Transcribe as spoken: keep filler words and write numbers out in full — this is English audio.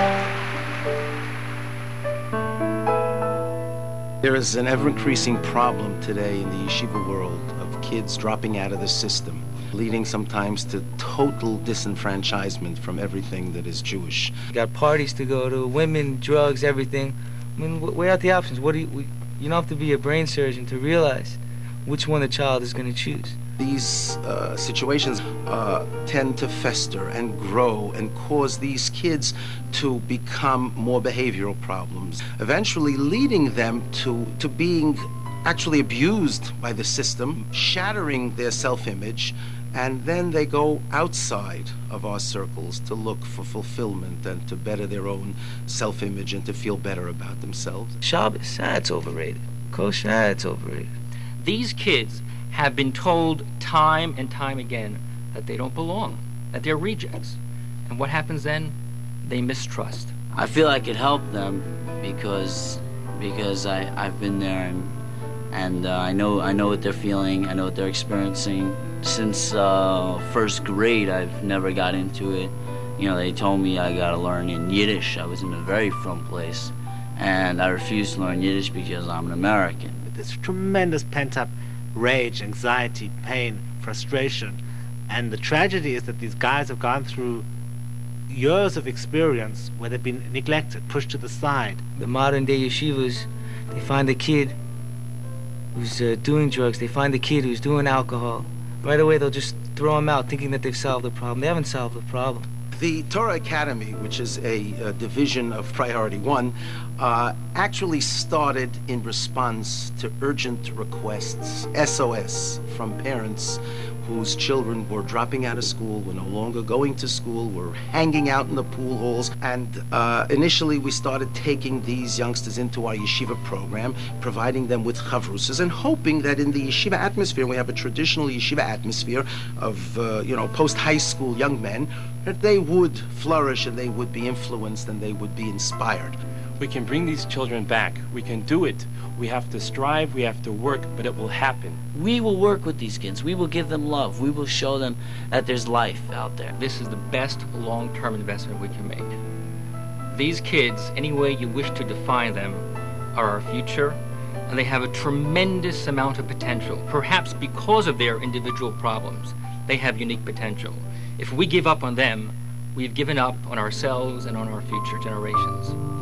There is an ever-increasing problem today in the yeshiva world of kids dropping out of the system, leading sometimes to total disenfranchisement from everything that is Jewish. You got parties to go to, women, drugs, everything. I mean, weigh out the options. What do you, we, you don't have to be a brain surgeon to realize which one the child is going to choose. These uh, situations uh, tend to fester and grow and cause these kids to become more behavioral problems, eventually leading them to, to being actually abused by the system, shattering their self-image, and then they go outside of our circles to look for fulfillment and to better their own self-image and to feel better about themselves. Shabbos, that's overrated. Kosher, that's overrated. These kids have been told time and time again that they don't belong, that they're rejects. And what happens then? They mistrust. I feel I could help them because because I, I've been there and and uh, I know I know what they're feeling, I know what they're experiencing. Since uh, first grade, I've never got into it. You know, they told me I gotta learn in Yiddish. I was in a very frum place, and I refused to learn Yiddish because I'm an American. There's tremendous pent-up rage, anxiety, pain, frustration. And the tragedy is that these guys have gone through years of experience where they've been neglected, pushed to the side. The modern day yeshivas, they find a kid who's uh, doing drugs, they find a kid who's doing alcohol. Right away they'll just throw him out thinking that they've solved the problem. They haven't solved the problem. The Torah Academy, which is a, a division of Priority One, uh, actually started in response to urgent requests, S O S, from parents whose children were dropping out of school, were no longer going to school, were hanging out in the pool halls. And uh, initially we started taking these youngsters into our yeshiva program, providing them with chavrusas, and hoping that in the yeshiva atmosphere, we have a traditional yeshiva atmosphere of, uh, you know, post-high school young men, that they would flourish and they would be influenced and they would be inspired. We can bring these children back. We can do it. We have to strive, we have to work, but it will happen. We will work with these kids. We will give them love. We will show them that there's life out there. This is the best long-term investment we can make. These kids, any way you wish to define them, are our future, and they have a tremendous amount of potential. Perhaps because of their individual problems, they have unique potential. If we give up on them, we've given up on ourselves and on our future generations.